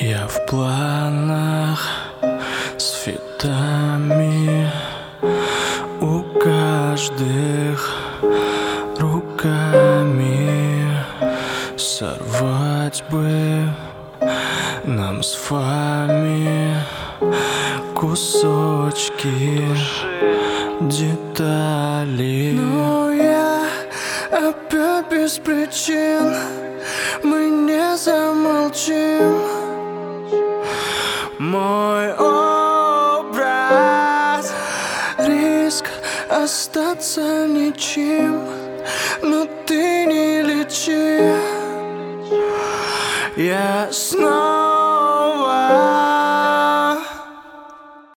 Я в планах с фитами у каждых руками. Сорвать бы нам с вами кусочки деталей. Но я опять без причин, мы не замолчим. Мой образ, риск остаться ничем, но ты не лечи. Я снова